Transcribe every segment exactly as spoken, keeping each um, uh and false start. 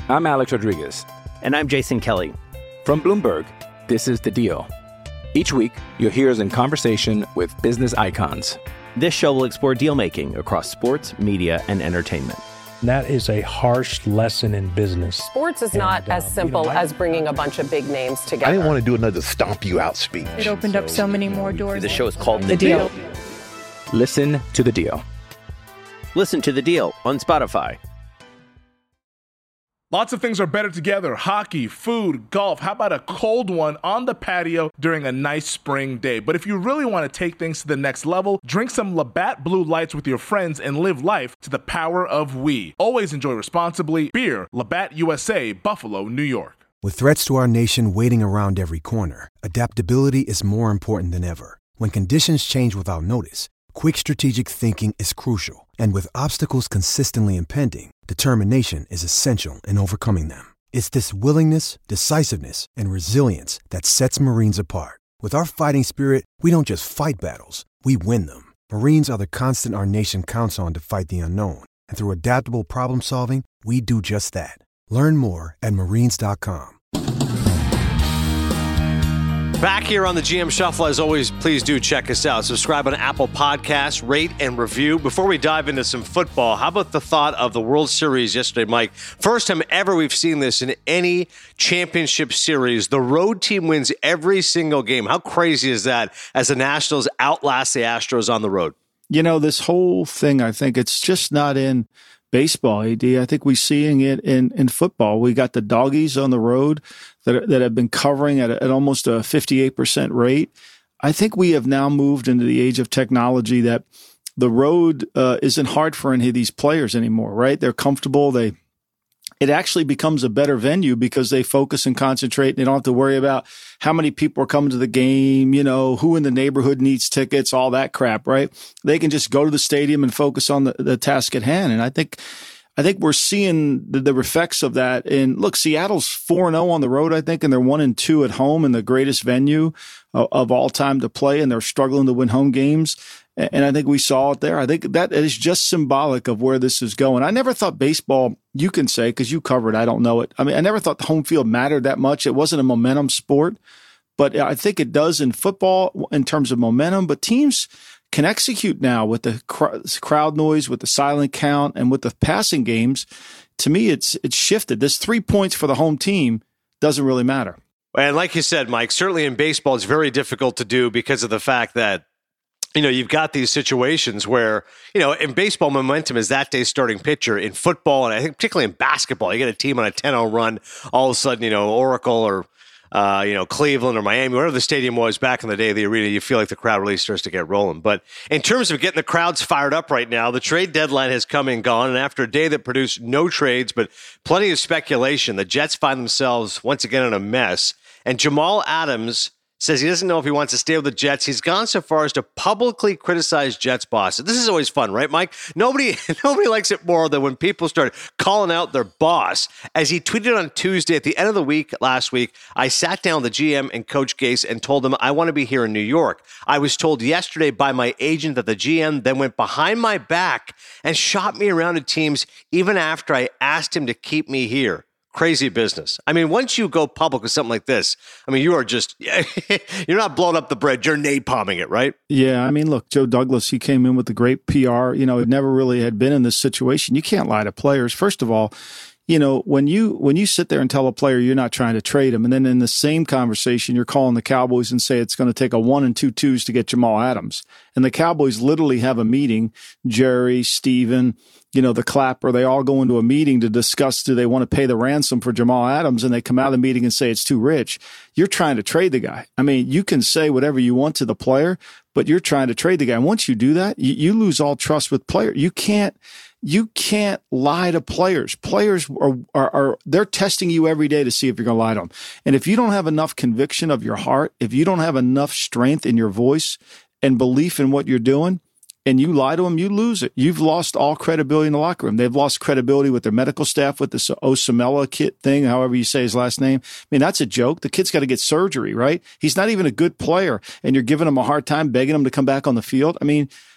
I'm Alex Rodriguez. And I'm Jason Kelly. From Bloomberg, this is The Deal. Each week, you'll hear us in conversation with business icons. This show will explore deal-making across sports, media, and entertainment. That is a harsh lesson in business. Sports is not and, uh, as simple you know, I, as bringing a bunch of big names together. I didn't want to do another stomp you out speech. It opened so, up so many more doors. The show is called The, the deal. deal. Listen to The Deal. Listen to The Deal on Spotify. Lots of things are better together. Hockey, food, golf. How about a cold one on the patio during a nice spring day? But if you really want to take things to the next level, drink some Labatt Blue Lights with your friends and live life to the power of we. Always enjoy responsibly. Beer, Labatt U S A, Buffalo, New York. With threats to our nation waiting around every corner, adaptability is more important than ever. When conditions change without notice, quick strategic thinking is crucial. And with obstacles consistently impending, determination is essential in overcoming them. It's this willingness, decisiveness, and resilience that sets Marines apart. With our fighting spirit, we don't just fight battles, we win them. Marines are the constant our nation counts on to fight the unknown. And through adaptable problem solving, we do just that. Learn more at marines dot com. Back here on the G M Shuffle, as always, please do check us out. Subscribe on Apple Podcasts, rate and review. Before we dive into some football, how about the thought of the World Series yesterday, Mike? First time ever we've seen this in any championship series. The road team wins every single game. How crazy is that as the Nationals outlast the Astros on the road? You know, this whole thing, I think it's just not in baseball, A D. I think we're seeing it in, in football. We got the doggies on the road that that have been covering at, a, at almost a fifty-eight percent rate. I think we have now moved into the age of technology that the road uh, isn't hard for any of these players anymore, right? They're comfortable. They It actually becomes a better venue because they focus and concentrate. And they don't have to worry about how many people are coming to the game, you know, who in the neighborhood needs tickets, all that crap, right? They can just go to the stadium and focus on the, the task at hand. And I think I think we're seeing the, the effects of that. And look, Seattle's four and oh on the road, I think, and they're one and two at home in the greatest venue of, of all time to play, and they're struggling to win home games. And I think we saw it there. I think that is just symbolic of where this is going. I never thought baseball, you can say, because you covered, I don't know it. I mean, I never thought the home field mattered that much. It wasn't a momentum sport, but I think it does in football in terms of momentum. But teams can execute now with the cr- crowd noise, with the silent count, and with the passing games. To me, it's it's shifted. This three points for the home team doesn't really matter. And like you said, Mike, certainly in baseball, it's very difficult to do because of the fact that, you know, you've got these situations where, you know, in baseball, momentum is that day's starting pitcher. In football, and I think particularly in basketball, you get a team on a ten oh run, all of a sudden, you know, Oracle or, uh, you know, Cleveland or Miami, whatever the stadium was back in the day, the arena, you feel like the crowd really starts to get rolling. But in terms of getting the crowds fired up right now, the trade deadline has come and gone. And after a day that produced no trades, but plenty of speculation, the Jets find themselves once again in a mess. And Jamal Adams says he doesn't know if he wants to stay with the Jets. He's gone so far as to publicly criticize Jets bosses. This is always fun, right, Mike? Nobody nobody likes it more than when people start calling out their boss. As he tweeted on Tuesday at the end of the week last week, I sat down with the G M and Coach Gase and told him I want to be here in New York. I was told yesterday by my agent that the G M then went behind my back and shot me around to teams even after I asked him to keep me here. Crazy business. I mean, once you go public with something like this, I mean, you are just, you're not blowing up the bread, you're napalming it, right? Yeah, I mean, look, Joe Douglas, he came in with the great P R. You know, it never really had been in this situation. You can't lie to players. First of all, you know, when you when you sit there and tell a player you're not trying to trade him, and then in the same conversation, you're calling the Cowboys and say it's going to take a one and two twos to get Jamal Adams. And the Cowboys literally have a meeting, Jerry, Steven, you know, the Clapper, they all go into a meeting to discuss, do they want to pay the ransom for Jamal Adams? And they come out of the meeting and say it's too rich. You're trying to trade the guy. I mean, you can say whatever you want to the player, but you're trying to trade the guy. And once you do that, you, you lose all trust with players. You can't, you can't lie to players. Players are, are, are, they're testing you every day to see if you're going to lie to them. And if you don't have enough conviction of your heart, if you don't have enough strength in your voice and belief in what you're doing, and you lie to them, you lose it. You've lost all credibility in the locker room. They've lost credibility with their medical staff with this Osamela kit thing, however you say his last name. I mean, that's a joke. The kid's got to get surgery, right? He's not even a good player, and you're giving him a hard time, begging him to come back on the field. I mean,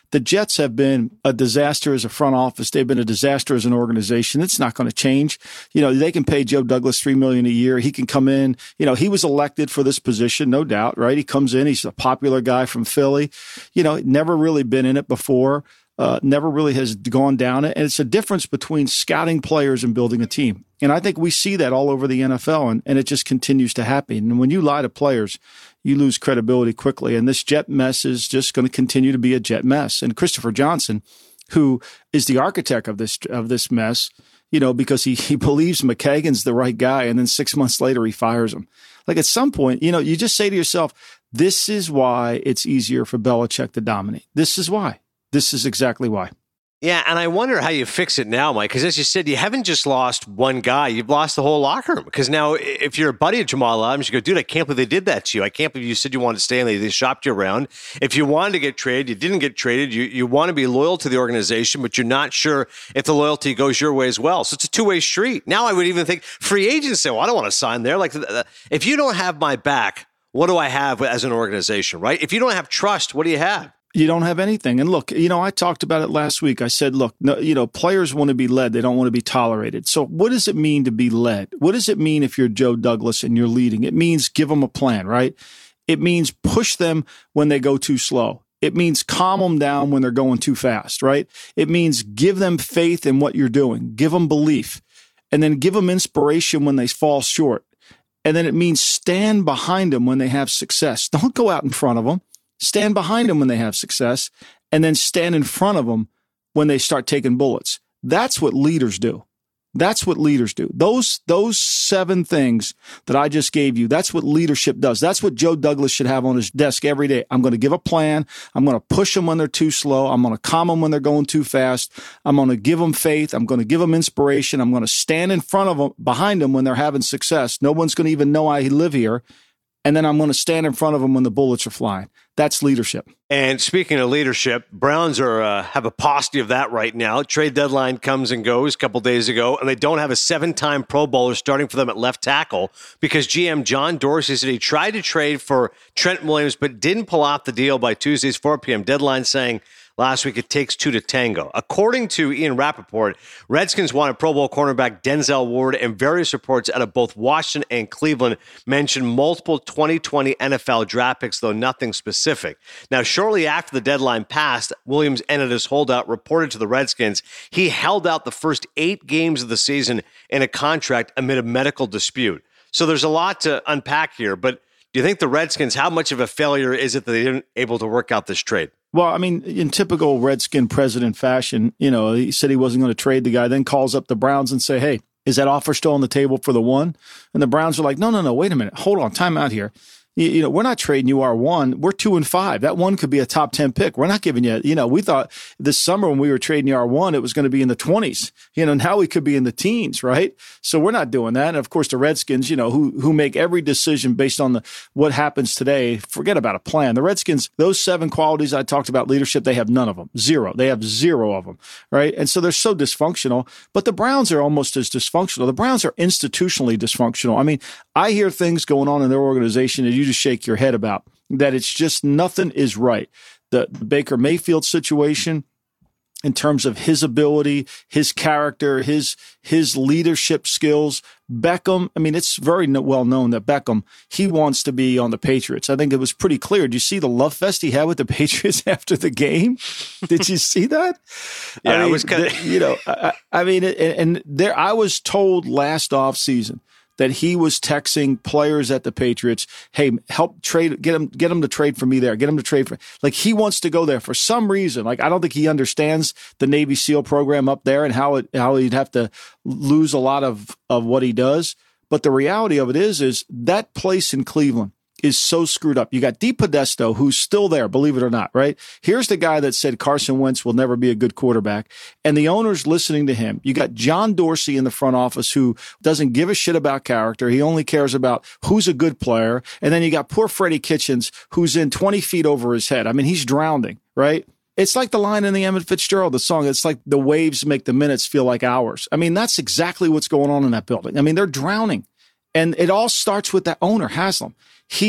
The Jets have been a disaster as a front office. They've been a disaster as an organization. It's not going to change. You know, they can pay Joe Douglas three million dollars a year. He can come in. You know, he was elected for this position, no doubt, right? He comes in. He's a popular guy from Philly. You know, never really been in it before. Uh, never really has gone down it. And it's a difference between scouting players and building a team. And I think we see that all over the N F L, and, and it just continues to happen. And when you lie to players, you lose credibility quickly. And this Jet mess is just going to continue to be a Jet mess. And Christopher Johnson, who is the architect of this of this mess, you know, because he, he believes McKagan's the right guy, and then six months later he fires him. Like at some point, you know, you just say to yourself, this is why it's easier for Belichick to dominate. This is why. This is exactly why. Yeah, and I wonder how you fix it now, Mike, because as you said, you haven't just lost one guy. You've lost the whole locker room. Because now if you're a buddy of Jamal Adams, you go, dude, I can't believe they did that to you. I can't believe you said you wanted to stay and they, they shopped you around. If you wanted to get traded, you didn't get traded. You, you want to be loyal to the organization, but you're not sure if the loyalty goes your way as well. So it's a two-way street. Now I would even think free agents say, well, I don't want to sign there. Like, if you don't have my back, what do I have as an organization, right? If you don't have trust, what do you have? You don't have anything. And look, you know, I talked about it last week. I said, look, no, you know, players want to be led. They don't want to be tolerated. So what does it mean to be led? What does it mean if you're Joe Douglas and you're leading? It means give them a plan, right? It means push them when they go too slow. It means calm them down when they're going too fast, right? It means give them faith in what you're doing. Give them belief. And then give them inspiration when they fall short. And then it means stand behind them when they have success. Don't go out in front of them. Stand behind them when they have success, and then stand in front of them when they start taking bullets. That's what leaders do. That's what leaders do. Those, those seven things that I just gave you, that's what leadership does. That's what Joe Douglas should have on his desk every day. I'm going to give a plan. I'm going to push them when they're too slow. I'm going to calm them when they're going too fast. I'm going to give them faith. I'm going to give them inspiration. I'm going to stand in front of them, behind them when they're having success. No one's going to even know I live here. And then I'm going to stand in front of them when the bullets are flying. That's leadership. And speaking of leadership, Browns are uh, have a paucity of that right now. Trade deadline comes and goes a couple days ago, and they don't have a seven-time Pro Bowler starting for them at left tackle because G M John Dorsey said he tried to trade for Trent Williams but didn't pull off the deal by Tuesday's four p.m. deadline, saying last week it takes two to tango. According to Ian Rappaport, Redskins wanted Pro Bowl cornerback Denzel Ward, and various reports out of both Washington and Cleveland mentioned multiple twenty twenty N F L draft picks, though nothing specific. Now, shortly after the deadline passed, Williams ended his holdout, reported to the Redskins. He held out the first eight games of the season in a contract amid a medical dispute. So there's a lot to unpack here, but do you think the Redskins, how much of a failure is it that they didn't able to work out this trade? Well, I mean, in typical Redskin president fashion, you know, he said he wasn't going to trade the guy, then calls up the Browns and say, hey, is that offer still on the table for the one? And the Browns are like, no, no, no, wait a minute. Hold on, time out here. You, you know, we're not trading you our one. We're two and five. That one could be a top ten pick. We're not giving you, you know, we thought this summer when we were trading you our one, it was going to be in the twenties. You know, now we could be in the teens, right? So we're not doing that. And of course, the Redskins, you know, who who make every decision based on the what happens today, forget about a plan. The Redskins, those seven qualities I talked about, leadership, they have none of them. Zero. They have zero of them, right? And so they're so dysfunctional. But the Browns are almost as dysfunctional. The Browns are institutionally dysfunctional. I mean, I hear things going on in their organization that you just shake your head about, that it's just nothing is right. The, the Baker Mayfield situation, in terms of his ability, his character, his his leadership skills. Beckham, I mean, it's very well known that Beckham, he wants to be on the Patriots. I think it was pretty clear. Did you see the love fest he had with the Patriots after the game? Did you see that? Yeah, I mean, it was kind of, you know, I, I mean, and, and there, I was told last offseason that he was texting players at the Patriots, hey, help trade, get him, get him to trade for me there, get him to trade for, like he wants to go there for some reason. Like, I don't think he understands the Navy SEAL program up there and how it, how he'd have to lose a lot of, of what he does. But the reality of it is, is that place in Cleveland is so screwed up. You got Dee Podesto, who's still there, believe it or not, right? Here's the guy that said Carson Wentz will never be a good quarterback, and the owner's listening to him. You got John Dorsey in the front office who doesn't give a shit about character. He only cares about who's a good player. And then you got poor Freddie Kitchens, who's in twenty feet over his head. I mean, he's drowning, right? It's like the line in the Emmett Fitzgerald, the song. It's like the waves make the minutes feel like hours. I mean, that's exactly what's going on in that building. I mean, they're drowning. And it all starts with that owner, Haslam. He's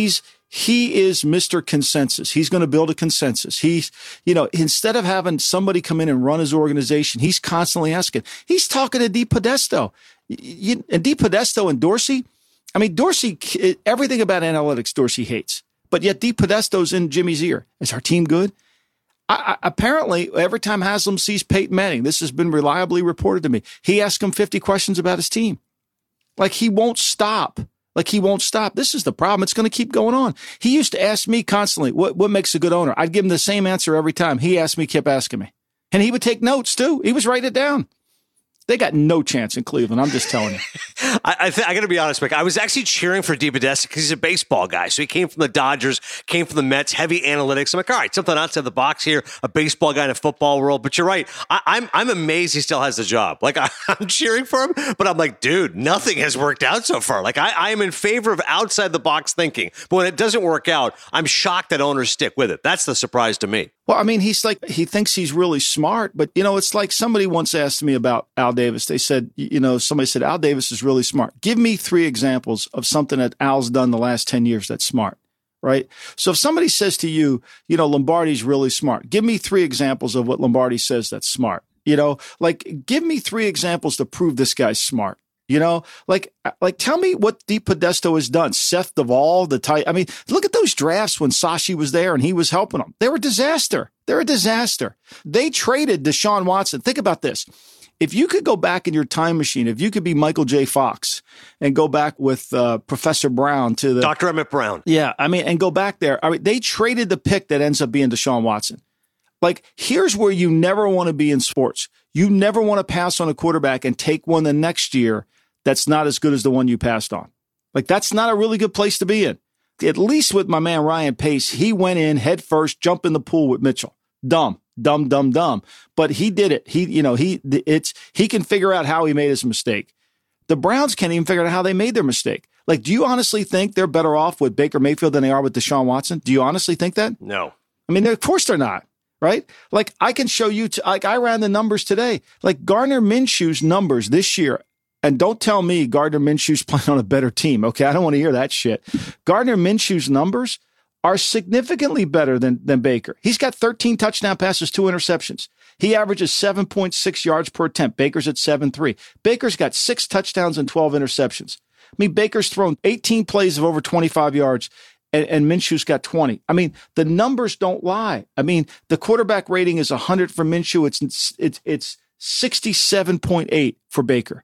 He is Mister Consensus. He's going to build a consensus. He's, you know, instead of having somebody come in and run his organization, he's constantly asking. He's talking to Dee Podesta. You, and Dee Podesta and Dorsey, I mean, Dorsey, everything about analytics, Dorsey hates. But yet Dee Podesta's in Jimmy's ear. Is our team good? I, I, apparently, every time Haslam sees Peyton Manning, this has been reliably reported to me, he asks him fifty questions about his team. Like he won't stop. Like he won't stop. This is the problem. It's going to keep going on. He used to ask me constantly, what, what makes a good owner? I'd give him the same answer every time. He asked me, kept asking me. And he would take notes too. He was writing it down. They got no chance in Cleveland. I'm just telling you. I, I, th- I got to be honest, Mike. I was actually cheering for Dee Podesta because he's a baseball guy. So he came from the Dodgers, came from the Mets, heavy analytics. I'm like, all right, something outside the box here, a baseball guy in a football world. But you're right. I, I'm I'm amazed he still has the job. Like, I, I'm cheering for him, but I'm like, dude, nothing has worked out so far. Like, I, I am in favor of outside the box thinking. But when it doesn't work out, I'm shocked that owners stick with it. That's the surprise to me. Well, I mean, he's like, he thinks he's really smart, but, you know, it's like somebody once asked me about Al Davis. They said, you know, somebody said, Al Davis is really smart. Give me three examples of something that Al's done the last ten years that's smart, right? So if somebody says to you, you know, Lombardi's really smart, give me three examples of what Lombardi says that's smart. You know, like, give me three examples to prove this guy's smart. You know, like, like, tell me what Dee Podesta has done. Seth Duvall, the tight. I mean, look at those drafts when Sashi was there and he was helping them. They were a disaster. They're a disaster. They traded Deshaun Watson. Think about this. If you could go back in your time machine, if you could be Michael J. Fox and go back with uh, Professor Brown to the Doctor Emmett Brown. Yeah, I mean, and go back there. I mean, they traded the pick that ends up being Deshaun Watson. Like, here's where you never want to be in sports. You never want to pass on a quarterback and take one the next year that's not as good as the one you passed on. Like, that's not a really good place to be in. At least with my man Ryan Pace, he went in head first, jumped in the pool with Mitchell. Dumb, dumb, dumb, dumb. But he did it. He, you know, he, it's, he can figure out how he made his mistake. The Browns can't even figure out how they made their mistake. Like, do you honestly think they're better off with Baker Mayfield than they are with Deshaun Watson? Do you honestly think that? No. I mean, of course they're not. Right? Like, I can show you, t- like, I ran the numbers today. Like, Gardner Minshew's numbers this year. And don't tell me Gardner Minshew's playing on a better team, okay? I don't want to hear that shit. Gardner Minshew's numbers are significantly better than, than Baker. He's got thirteen touchdown passes, two interceptions. He averages seven point six yards per attempt. Baker's at seven point three. Baker's got six touchdowns and twelve interceptions. I mean, Baker's thrown eighteen plays of over twenty-five yards, and, and Minshew's got twenty. I mean, the numbers don't lie. I mean, the quarterback rating is one hundred for Minshew. It's, it's, it's sixty-seven point eight for Baker.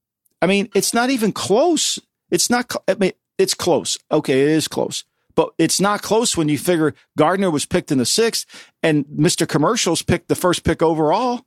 I mean, it's not even close. It's not, I mean, it's close. Okay, it is close. But it's not close when you figure Gardner was picked in the sixth and Mister Commercials picked the first pick overall.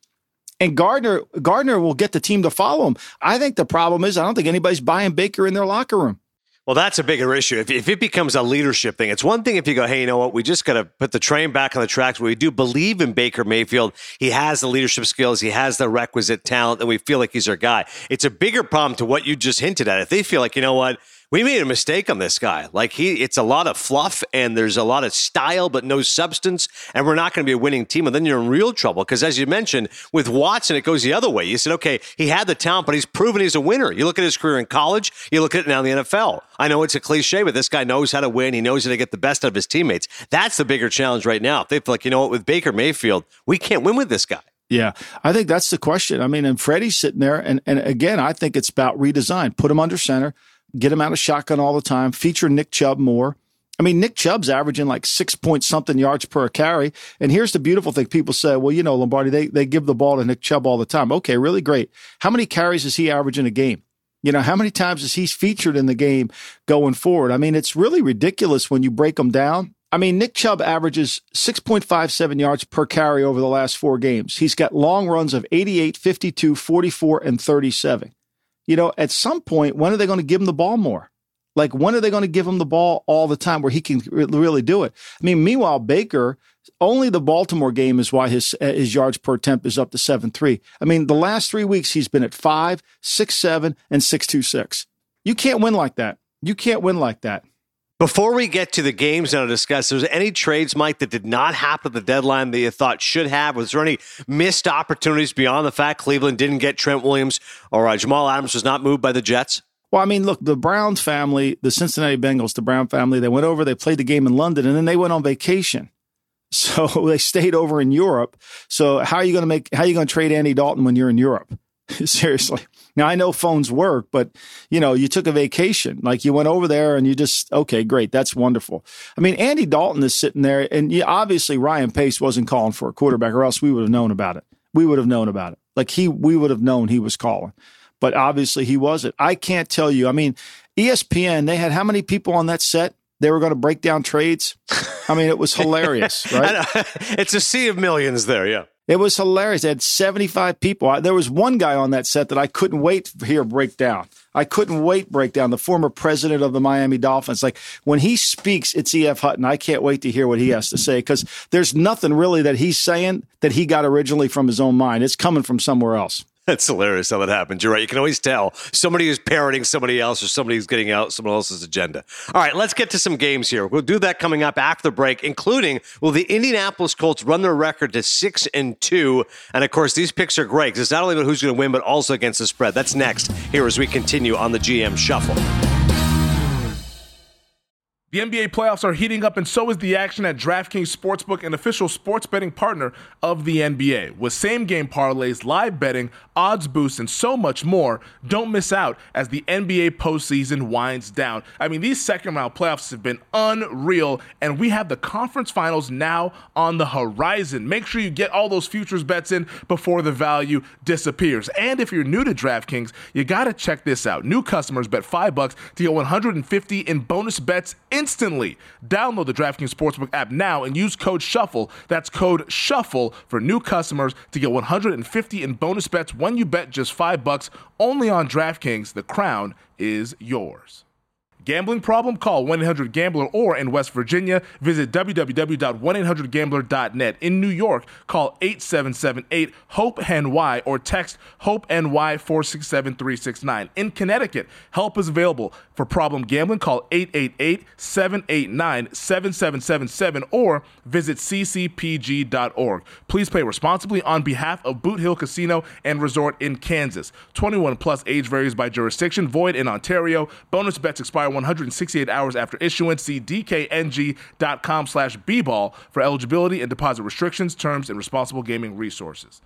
And Gardner, Gardner will get the team to follow him. I think the problem is I don't think anybody's buying Baker in their locker room. Well, that's a bigger issue. If, if it becomes a leadership thing, it's one thing if you go, hey, you know what, we just got to put the train back on the tracks. We do believe in Baker Mayfield. He has the leadership skills. He has the requisite talent, and we feel like he's our guy. It's a bigger problem to what you just hinted at. If they feel like, you know what, we made a mistake on this guy. Like, he, it's a lot of fluff and there's a lot of style, but no substance. And we're not going to be a winning team. And then you're in real trouble. Because as you mentioned, with Watson, it goes the other way. You said, okay, he had the talent, but he's proven he's a winner. You look at his career in college, you look at it now in the N F L. I know it's a cliche, but this guy knows how to win. He knows how to get the best out of his teammates. That's the bigger challenge right now. If they feel like, you know what, with Baker Mayfield, we can't win with this guy. Yeah, I think that's the question. I mean, and Freddie's sitting there. And, and again, I think it's about redesign. Put him under center. Get him out of shotgun all the time. Feature Nick Chubb more. I mean, Nick Chubb's averaging like six point something yards per carry. And here's the beautiful thing. People say, well, you know, Lombardi, they, they give the ball to Nick Chubb all the time. Okay, really great. How many carries does he average in a game? You know, how many times is he featured in the game going forward? I mean, it's really ridiculous when you break them down. I mean, Nick Chubb averages six point five seven yards per carry over the last four games. He's got long runs of eighty-eight, fifty-two, forty-four, and thirty-seven. You know, at some point, when are they going to give him the ball more? Like, when are they going to give him the ball all the time where he can really do it? I mean, meanwhile, Baker, only the Baltimore game is why his his yards per attempt is up to seven three. I mean, the last three weeks, he's been at five, six seven, and six two six. You can't win like that. You can't win like that. Before we get to the games now to discuss, was there any trades, Mike, that did not happen at the deadline that you thought should have? Was there any missed opportunities beyond the fact Cleveland didn't get Trent Williams or uh, Jamal Adams was not moved by the Jets? Well, I mean, look, the Brown family, the Cincinnati Bengals, the Brown family, they went over, they played the game in London, and then they went on vacation. So they stayed over in Europe. So how are you going to make, how are you going to trade Andy Dalton when you're in Europe? Seriously. Now, I know phones work, but, you know, you took a vacation. Like, you went over there and you just, okay, great. That's wonderful. I mean, Andy Dalton is sitting there, and yeah, obviously Ryan Pace wasn't calling for a quarterback, or else we would have known about it. We would have known about it. Like, he, we would have known he was calling. But obviously he wasn't. I can't tell you. I mean, E S P N, they had how many people on that set? They were going to break down trades. I mean, it was hilarious, right? It's a sea of millions there, yeah. It was hilarious. They had seventy-five people. There was one guy on that set that I couldn't wait to hear break down. I couldn't wait break down. The former president of the Miami Dolphins. Like, when he speaks, it's E F. Hutton. I can't wait to hear what he has to say, because there's nothing really that he's saying that he got originally from his own mind. It's coming from somewhere else. That's hilarious how that happens. You're right. You can always tell somebody is parroting somebody else, or somebody who's getting out someone else's agenda. All right, let's get to some games here. We'll do that coming up after the break, including, will the Indianapolis Colts run their record to six and two? And of course, these picks are great, because it's not only about who's going to win, but also against the spread. That's next here as we continue on the G M Shuffle. The N B A playoffs are heating up, and so is the action at DraftKings Sportsbook, an official sports betting partner of the N B A. With same-game parlays, live betting, odds boosts, and so much more, don't miss out as the N B A postseason winds down. I mean, these second-round playoffs have been unreal, and we have the conference finals now on the horizon. Make sure you get all those futures bets in before the value disappears. And if you're new to DraftKings, you got to check this out. New customers bet five bucks to get one hundred fifty in bonus bets instantly. Download the DraftKings Sportsbook app now and use code SHUFFLE. That's code SHUFFLE for new customers to get one hundred fifty in bonus bets when you bet just five bucks. Only on DraftKings. The crown is yours. Gambling problem? Call one eight hundred gambler, or in West Virginia, visit w w w dot one eight hundred gambler dot net. In New York, call eight seven seven eight hope N Y or text HOPE-NY four six seven three six nine. In Connecticut, help is available. For problem gambling, call eight eight eight seven eight nine seven seven seven seven or visit c c p g dot org. Please play responsibly on behalf of Boot Hill Casino and Resort in Kansas. twenty-one plus, age varies by jurisdiction, void in Ontario. Bonus bets expire one hundred sixty-eight hours after issuance. See d k n g dot com slash b ball for eligibility and deposit restrictions, terms, and responsible gaming resources.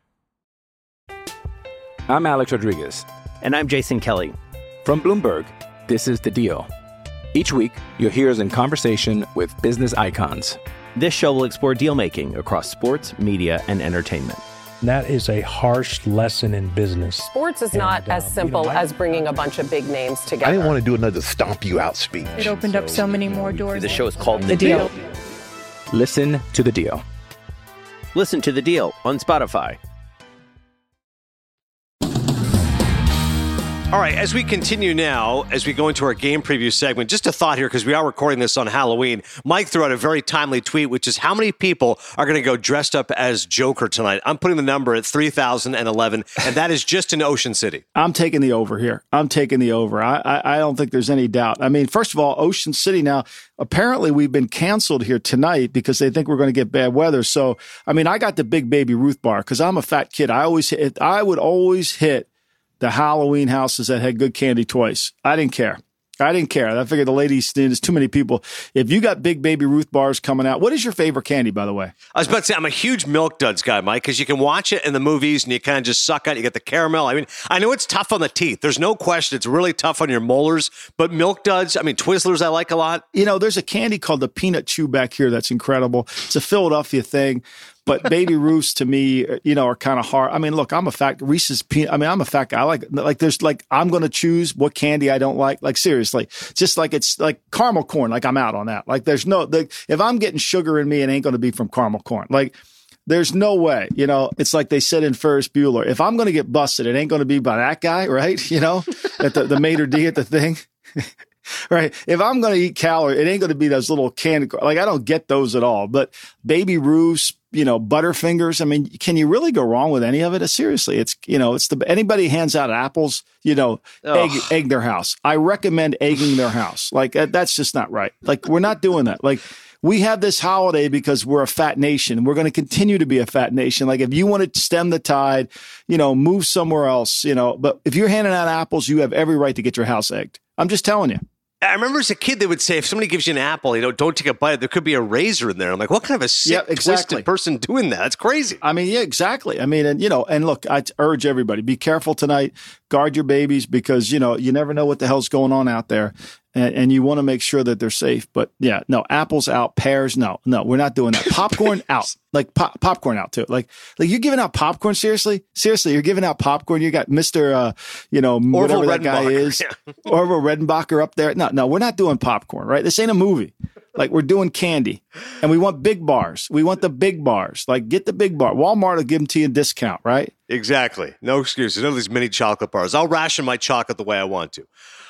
I'm Alex Rodriguez. And I'm Jason Kelly. From Bloomberg, this is The Deal. Each week, you'll hear us in conversation with business icons. This show will explore deal-making across sports, media, and entertainment. That is a harsh lesson in business. Sports is and, not uh, as simple you know, I, as bringing a bunch of big names together. I didn't want to do another stomp you out speech. It opened up so many more doors. The show is called The, The deal. Deal. Listen to The Deal. Listen to The Deal on Spotify. All right, as we continue now, as we go into our game preview segment, just a thought here, because we are recording this on Halloween. Mike threw out a very timely tweet, which is how many people are going to go dressed up as Joker tonight? I'm putting the number at three thousand eleven, and that is just in Ocean City. I'm taking the over here. I'm taking the over. I, I, I don't think there's any doubt. I mean, first of all, Ocean City now, apparently we've been canceled here tonight because they think we're going to get bad weather. So, I mean, I got the Big Baby Ruth bar because I'm a fat kid. I always hit, I would always hit the Halloween houses that had good candy twice. I didn't care. I didn't care. I figured the ladies, there's too many people. If you got Big Baby Ruth bars coming out, what is your favorite candy, by the way? I was about to say, I'm a huge Milk Duds guy, Mike, because you can watch it in the movies and you kind of just suck out. You get the caramel. I mean, I know it's tough on the teeth. There's no question. It's really tough on your molars. But Milk Duds, I mean, Twizzlers I like a lot. You know, there's a candy called the Peanut Chew back here that's incredible. It's a Philadelphia thing. But Baby Ruths to me, you know, are kind of hard. I mean, look, I'm a fat Reese's peanut. I mean, I'm a fat guy. I like, like, there's like, I'm going to choose what candy I don't like. Like, seriously, just like it's like caramel corn. Like, I'm out on that. Like, there's no, the, if I'm getting sugar in me, it ain't going to be from caramel corn. Like, there's no way, you know, it's like they said in Ferris Bueller, if I'm going to get busted, it ain't going to be by that guy, right? You know, at the, the maitre d' at the thing. Right. If I'm going to eat calorie, it ain't going to be those little candy. Like, I don't get those at all. But Baby Ruths, you know, Butterfingers. I mean, can you really go wrong with any of it? Seriously, it's, you know, it's the, anybody hands out apples, you know, egg, egg their house. I recommend egging their house. Like, that's just not right. Like, we're not doing that. Like, we have this holiday because we're a fat nation. We're going to continue to be a fat nation. Like if you want to stem the tide, you know, move somewhere else, you know, but if you're handing out apples, you have every right to get your house egged. I'm just telling you. I remember as a kid, they would say, if somebody gives you an apple, you know, don't take a bite. There could be a razor in there. I'm like, what kind of a sick, yeah, exactly. twisted person doing that? That's crazy. I mean, yeah, exactly. I mean, and, you know, and look, I urge everybody, be careful tonight. Guard your babies because, you know, you never know what the hell's going on out there. And, and you want to make sure that they're safe. But yeah, no, apples out, pears, no, no, we're not doing that. Popcorn out, like pop, popcorn out too. Like, like you're giving out popcorn. Seriously, seriously, you're giving out popcorn. You got Mister Uh, you know, Orville whatever that guy is, Orville Redenbacher up there. No, no, we're not doing popcorn, right? This ain't a movie. Like we're doing candy and we want big bars. We want the big bars. Like get the big bar. Walmart will give them to you a discount, right? Exactly. No excuses. None of these mini chocolate bars. I'll ration my chocolate the way I want to.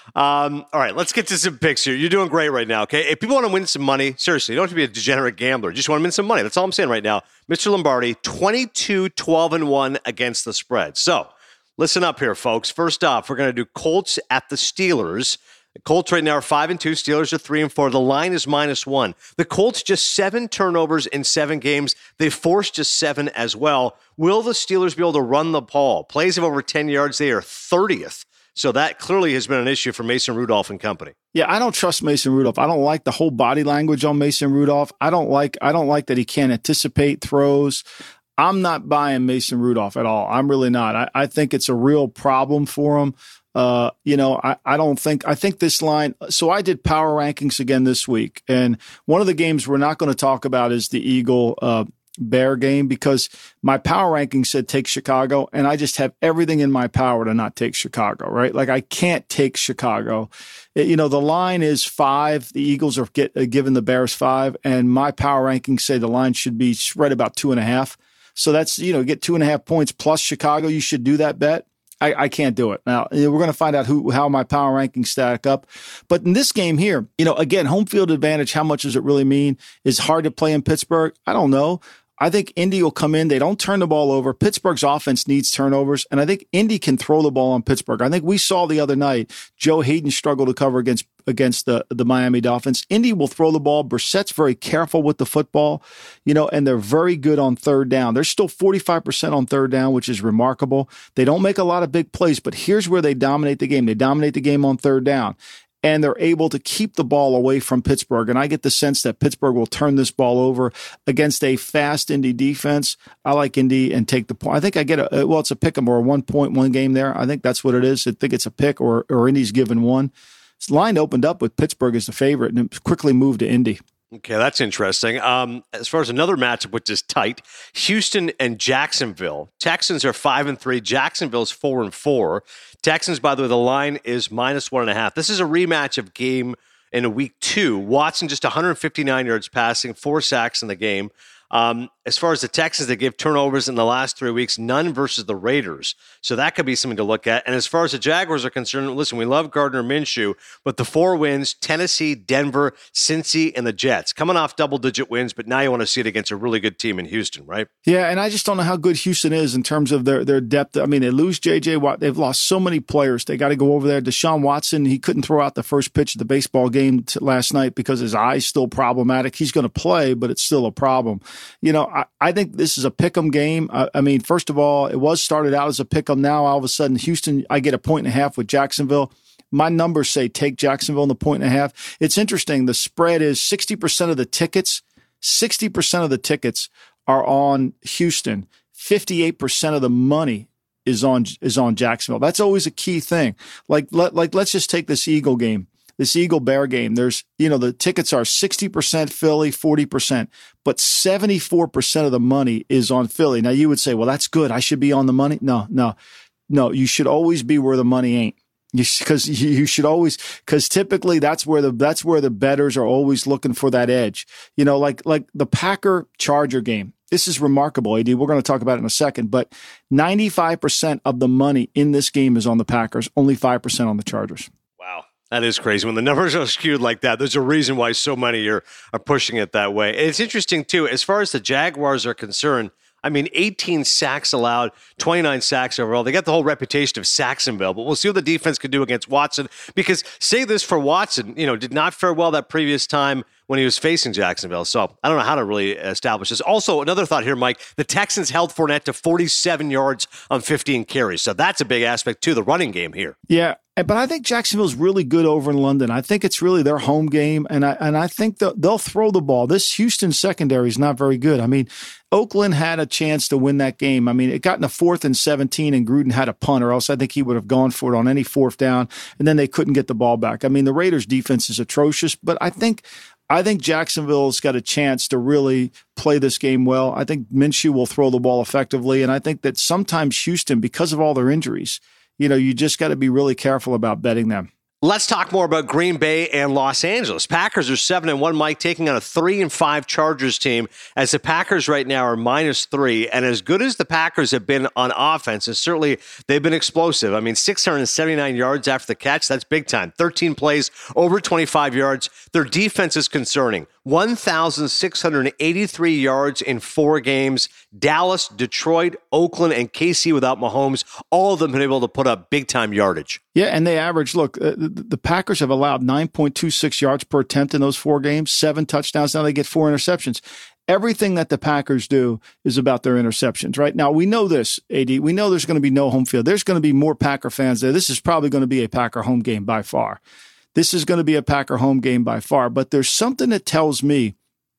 Um, all right, let's get to some picks here. You're doing great right now, okay? If people want to win some money, seriously, you don't have to be a degenerate gambler. You just want to win some money. That's all I'm saying right now. Mister Lombardi, twenty-two, twelve, and one against the spread. So listen up here, folks. First off, we're going to do Colts at the Steelers. The Colts right now are five and two. Steelers are three and four. The line is minus one. The Colts just seven turnovers in seven games. They forced just seven as well. Will the Steelers be able to run the ball? Plays of over ten yards. They are thirtieth. So that clearly has been an issue for Mason Rudolph and company. Yeah, I don't trust Mason Rudolph. I don't like the whole body language on Mason Rudolph. I don't like I don't like that he can't anticipate throws. I'm not buying Mason Rudolph at all. I'm really not. I, I think it's a real problem for him. Uh, you know, I, I don't think, I think this line, so I did power rankings again this week. And one of the games we're not going to talk about is the Eagle, uh, Bear game because my power ranking said take Chicago and I just have everything in my power to not take Chicago, right? Like I can't take Chicago. It, you know, the line is five. The Eagles are get, uh, giving the Bears five and my power rankings say the line should be right about two and a half. So that's, you know, get two and a half points plus Chicago. You should do that bet. I, I can't do it. Now, we're going to find out who how my power rankings stack up. But in this game here, you know, again, home field advantage, how much does it really mean? Is hard to play in Pittsburgh? I don't know. I think Indy will come in. They don't turn the ball over. Pittsburgh's offense needs turnovers, and I think Indy can throw the ball on Pittsburgh. I think we saw the other night Joe Hayden struggle to cover against against the, the Miami Dolphins. Indy will throw the ball. Brissett's very careful with the football, you know, and they're very good on third down. They're still forty-five percent on third down, which is remarkable. They don't make a lot of big plays, but here's where they dominate the game. They dominate the game on third down. And they're able to keep the ball away from Pittsburgh. And I get the sense that Pittsburgh will turn this ball over against a fast Indy defense. I like Indy and take the point. I think I get a, well, it's a pick 'em or a one point one game there. I think that's what it is. I think it's a pick or, or Indy's given one. This line opened up with Pittsburgh as the favorite and it quickly moved to Indy. Okay, that's interesting. Um, as far as another matchup, which is tight, Houston and Jacksonville. Texans are five and three. Jacksonville's four and four. Texans, by the way, the line is minus one and a half. This is a rematch of game in a week two. Watson just one hundred fifty-nine yards passing, four sacks in the game. Um, as far as the Texans, they give turnovers in the last three weeks, none versus the Raiders. So that could be something to look at. And as far as the Jaguars are concerned, listen, we love Gardner Minshew, but the four wins, Tennessee, Denver, Cincy, and the Jets. Coming off double-digit wins, but now you want to see it against a really good team in Houston, right? Yeah, and I just don't know how good Houston is in terms of their, their depth. I mean, they lose J J Watt. They've lost so many players. They got to go over there. Deshaun Watson, he couldn't throw out the first pitch of the baseball game t- last night because his eye's still problematic. He's going to play, but it's still a problem. You know, I, I think this is a pick'em game. I, I mean, first of all, it was started out as a pick'em. Now, all of a sudden, Houston, I get a point and a half with Jacksonville. My numbers say take Jacksonville in the point and a half. It's interesting. The spread is sixty percent of the tickets. sixty percent of the tickets are on Houston. fifty-eight percent of the money is on is on Jacksonville. That's always a key thing. Like, let, like let's just take this Eagle game. This Eagle Bear game, there's, you know, the tickets are sixty percent Philly, forty percent, but seventy-four percent of the money is on Philly. Now you would say, well, that's good. I should be on the money. No, no, no. You should always be where the money ain't. Because you, you should always, because typically that's where the that's where the bettors are always looking for that edge. You know, like like the Packer Charger game. This is remarkable, A D. We're going to talk about it in a second, but ninety-five percent of the money in this game is on the Packers, only five percent on the Chargers. Wow. That is crazy. When the numbers are skewed like that, there's a reason why so many are, are pushing it that way. And it's interesting, too, as far as the Jaguars are concerned, I mean, eighteen sacks allowed, twenty-nine sacks overall. They got the whole reputation of Sacksonville, but we'll see what the defense can do against Watson. Because say this for Watson, you know, did not fare well that previous time when he was facing Jacksonville. So I don't know how to really establish this. Also, another thought here, Mike, the Texans held Fournette to forty-seven yards on fifteen carries. So that's a big aspect too, the running game here. Yeah. But I think Jacksonville's really good over in London. I think it's really their home game, and I and I think the, they'll throw the ball. This Houston secondary is not very good. I mean, Oakland had a chance to win that game. I mean, it got in a fourth and seventeen, and Gruden had a punt, or else I think he would have gone for it on any fourth down, and then they couldn't get the ball back. I mean, the Raiders' defense is atrocious, but I think I think Jacksonville's got a chance to really play this game well. I think Minshew will throw the ball effectively, and I think that sometimes Houston, because of all their injuries, you know, you just got to be really careful about betting them. Let's talk more about Green Bay and Los Angeles. Packers are seven and one, Mike, taking on a three and five Chargers team, as the Packers right now are minus three. And as good as the Packers have been on offense, and certainly they've been explosive. I mean, six hundred seventy-nine yards after the catch. That's big time. thirteen plays, over twenty-five yards. Their defense is concerning. one thousand six hundred eighty-three yards in four games. Dallas, Detroit, Oakland, and K C without Mahomes, all of them been able to put up big-time yardage. Yeah, and they average, look, uh, the, the Packers have allowed nine point two six yards per attempt in those four games, seven touchdowns. Now they get four interceptions. Everything that the Packers do is about their interceptions, right? Now, we know this, A D. We know there's going to be no home field. There's going to be more Packer fans there. This is probably going to be a Packer home game by far. This is going to be a Packer home game by far. But there's something that tells me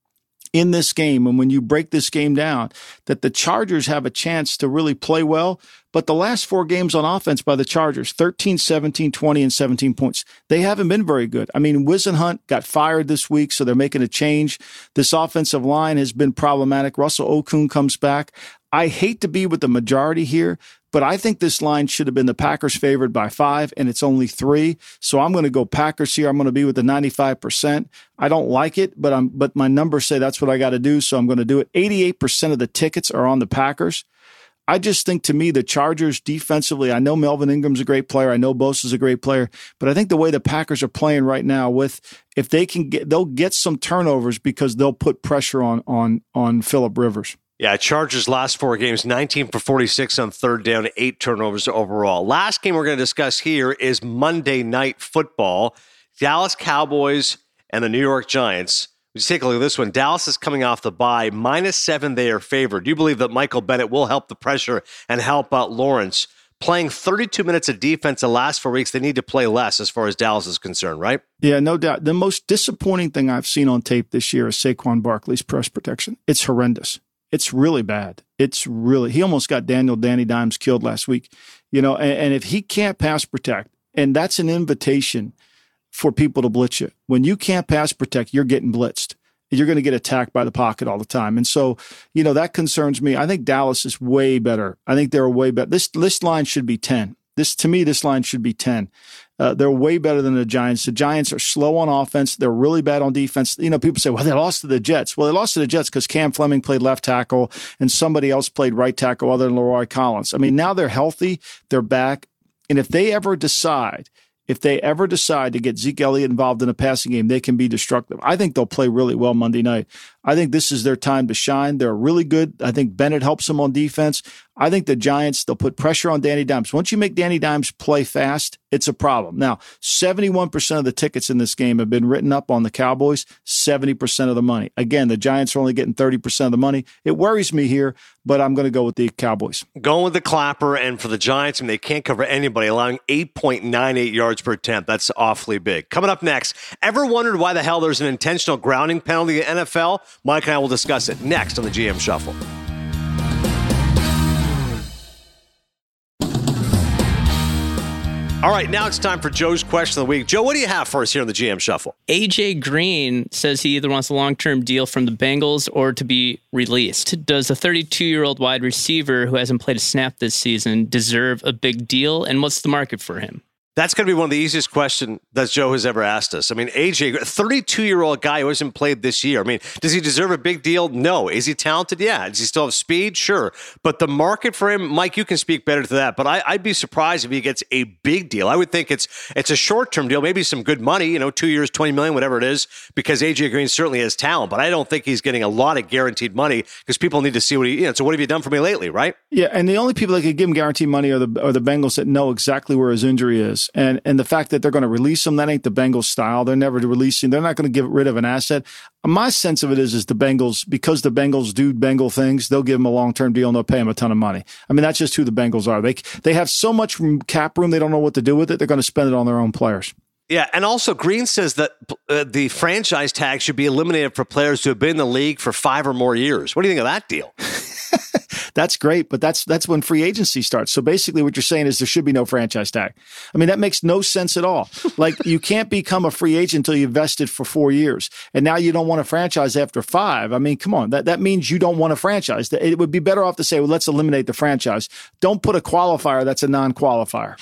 in this game, and when you break this game down, that the Chargers have a chance to really play well. But the last four games on offense by the Chargers, thirteen, seventeen, twenty, and seventeen points, they haven't been very good. I mean, Wisenhunt got fired this week, so they're making a change. This offensive line has been problematic. Russell Okung comes back. I hate to be with the majority here, but I think this line should have been the Packers favored by five, and it's only three. So I'm going to go Packers here. I'm going to be with the ninety-five percent. I don't like it, but I'm but my numbers say that's what I got to do, so I'm going to do it. eighty-eight percent of the tickets are on the Packers. I just think, to me, the Chargers defensively, I know Melvin Ingram's a great player. I know Bosa's a great player. But I think the way the Packers are playing right now, with if they can get, they'll get some turnovers because they'll put pressure on on on Phillip Rivers. Yeah, Chargers last four games, nineteen for forty-six on third down, eight turnovers overall. Last game we're going to discuss here is Monday Night Football. Dallas Cowboys and the New York Giants. Let's take a look at this one. Dallas is coming off the bye. Minus seven, they are favored. Do you believe that Michael Bennett will help the pressure and help out Lawrence? Playing thirty-two minutes of defense the last four weeks, they need to play less as far as Dallas is concerned, right? Yeah, no doubt. The most disappointing thing I've seen on tape this year is Saquon Barkley's press protection. It's horrendous. It's really bad. It's really, he almost got Daniel Danny Dimes killed last week. You know, and, and if he can't pass protect, and that's an invitation for people to blitz you. When you can't pass protect, you're getting blitzed. You're going to get attacked by the pocket all the time. And so, you know, that concerns me. I think Dallas is way better. I think they're way better. This, this line should be ten. This, to me, this line should be ten. Uh, they're way better than the Giants. The Giants are slow on offense. They're really bad on defense. You know, people say, well, they lost to the Jets. Well, they lost to the Jets because Cam Fleming played left tackle and somebody else played right tackle other than Leroy Collins. I mean, now they're healthy. They're back. And if they ever decide If they ever decide to get Zeke Elliott involved in a passing game, they can be destructive. I think they'll play really well Monday night. I think this is their time to shine. They're really good. I think Bennett helps them on defense. I think the Giants, they'll put pressure on Danny Dimes. Once you make Danny Dimes play fast, it's a problem. Now, seventy-one percent of the tickets in this game have been written up on the Cowboys, seventy percent of the money. Again, the Giants are only getting thirty percent of the money. It worries me here, but I'm going to go with the Cowboys. Going with the Clapper, and for the Giants, I mean, they can't cover anybody, allowing eight point nine eight yards per attempt. That's awfully big. Coming up next, ever wondered why the hell there's an intentional grounding penalty in the N F L? Mike and I will discuss it next on the G M Shuffle. All right, now it's time for Joe's question of the week. Joe, what do you have for us here on the G M Shuffle? A J Green says he either wants a long-term deal from the Bengals or to be released. Does a thirty-two-year-old wide receiver who hasn't played a snap this season deserve a big deal, and what's the market for him? That's going to be one of the easiest questions that Joe has ever asked us. I mean, A J, thirty-two-year-old guy who hasn't played this year. I mean, does he deserve a big deal? No. Is he talented? Yeah. Does he still have speed? Sure. But the market for him, Mike, you can speak better to that. But I, I'd be surprised if he gets a big deal. I would think it's it's a short-term deal, maybe some good money, you know, two years, twenty million dollars, whatever it is, because A J Green certainly has talent. But I don't think he's getting a lot of guaranteed money because people need to see what he, you know, so what have you done for me lately, right? Yeah, and the only people that could give him guaranteed money are the are the Bengals that know exactly where his injury is. And and the fact that they're going to release him, that ain't the Bengals style. They're never releasing. They're not going to get rid of an asset. My sense of it is, is the Bengals, because the Bengals do Bengal things, they'll give him a long-term deal and they'll pay him a ton of money. I mean, that's just who the Bengals are. They they have so much cap room, they don't know what to do with it. They're going to spend it on their own players. Yeah, and also Green says that uh, the franchise tag should be eliminated for players who have been in the league for five or more years. What do you think of that deal? That's great, but that's that's when free agency starts. So basically what you're saying is there should be no franchise tag. I mean, that makes no sense at all. Like, you can't become a free agent until you've vested for four years. And now you don't want a franchise after five. I mean, come on. That, that means you don't want a franchise. It would be better off to say, well, let's eliminate the franchise. Don't put a qualifier that's a non-qualifier.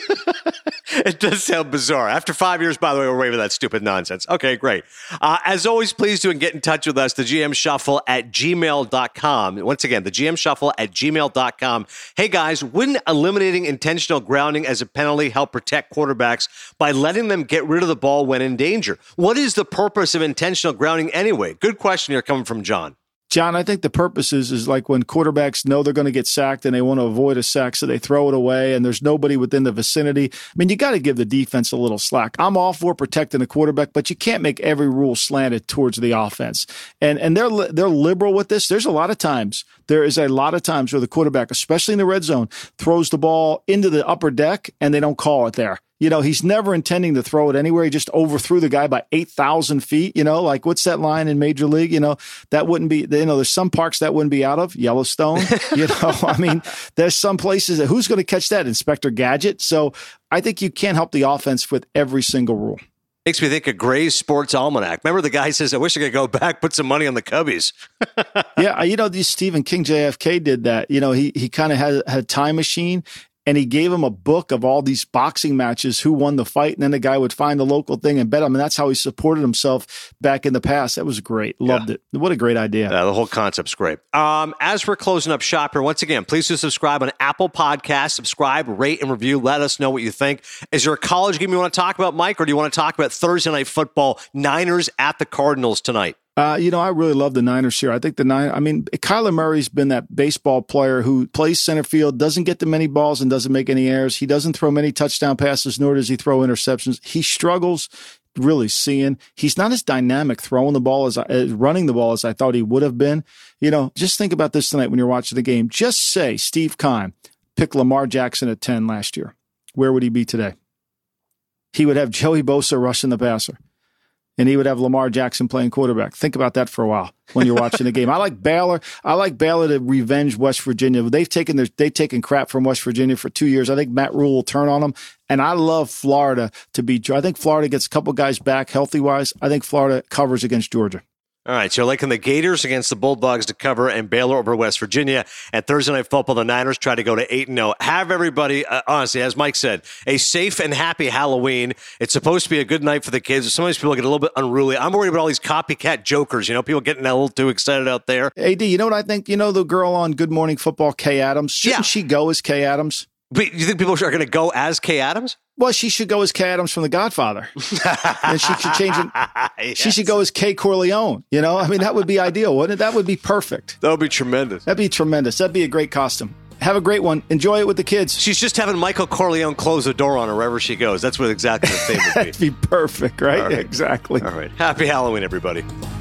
It does sound bizarre. After five years, by the way, we're away with that stupid nonsense. Okay, great. Uh, as always, please do get in touch with us, the G M Shuffle at gmail dot com. Once again, the G M Shuffle at gmail dot com. Hey, guys, wouldn't eliminating intentional grounding as a penalty help protect quarterbacks by letting them get rid of the ball when in danger? What is the purpose of intentional grounding anyway? Good question here coming from John. John, I think the purpose is, is like when quarterbacks know they're going to get sacked and they want to avoid a sack, so they throw it away and there's nobody within the vicinity. I mean, you got to give the defense a little slack. I'm all for protecting the quarterback, but you can't make every rule slanted towards the offense. And and they're they're liberal with this. There's a lot of times, there is a lot of times where the quarterback, especially in the red zone, throws the ball into the upper deck and they don't call it there. You know, he's never intending to throw it anywhere. He just overthrew the guy by eight thousand feet. You know, like, what's that line in Major League? You know, that wouldn't be, you know, there's some parks that wouldn't be out of. Yellowstone. You know, I mean, there's some places that, who's going to catch that? Inspector Gadget. So I think you can't help the offense with every single rule. Makes me think of Gray's Sports Almanac. Remember the guy says, I wish I could go back, put some money on the Cubbies. Yeah, you know, Stephen King, J F K did that. You know, he he kind of had, had a time machine. And he gave him a book of all these boxing matches, who won the fight. And then the guy would find the local thing and bet him. And that's how he supported himself back in the past. That was great. Loved yeah. it. What a great idea. Yeah, the whole concept's great. Um, as we're closing up shop here, once again, please do subscribe on Apple Podcasts. Subscribe, rate, and review. Let us know what you think. Is there a college game you want to talk about, Mike? Or do you want to talk about Thursday Night Football, Niners at the Cardinals tonight? Uh, you know, I really love the Niners here. I think the Niners, I mean, Kyler Murray's been that baseball player who plays center field, doesn't get to many balls and doesn't make any errors. He doesn't throw many touchdown passes, nor does he throw interceptions. He struggles really seeing. He's not as dynamic throwing the ball as, as running the ball as I thought he would have been. You know, just think about this tonight when you're watching the game. Just say Steve Keim picked Lamar Jackson at ten last year. Where would he be today? He would have Joey Bosa rushing the passer. And he would have Lamar Jackson playing quarterback. Think about that for a while when you're watching the game. I like Baylor. I like Baylor to revenge West Virginia. They've taken their, they've taken crap from West Virginia for two years. I think Matt Rule will turn on them. And I love Florida to beat. I think Florida gets a couple guys back healthy wise. I think Florida covers against Georgia. All right, so you're liking the Gators against the Bulldogs to cover and Baylor over West Virginia. And Thursday Night Football, the Niners try to go to eight and oh. Have everybody, uh, honestly, as Mike said, a safe and happy Halloween. It's supposed to be a good night for the kids. Some of these people get a little bit unruly. I'm worried about all these copycat jokers. You know, people getting a little too excited out there. A D, you know what I think? You know the girl on Good Morning Football, Kay Adams? Shouldn't yeah. she go as Kay Adams? But you think people are going to go as Kay Adams? Well, she should go as Kay Adams from The Godfather. And she should change it. Yes. She should go as Kay Corleone. You know, I mean, that would be ideal, wouldn't it? That would be perfect. That would be tremendous. That'd be tremendous. That'd be a great costume. Have a great one. Enjoy it with the kids. She's just having Michael Corleone close the door on her wherever she goes. That's what exactly the theme would be. That'd be perfect, right? right? Exactly. All right. Happy Halloween, everybody.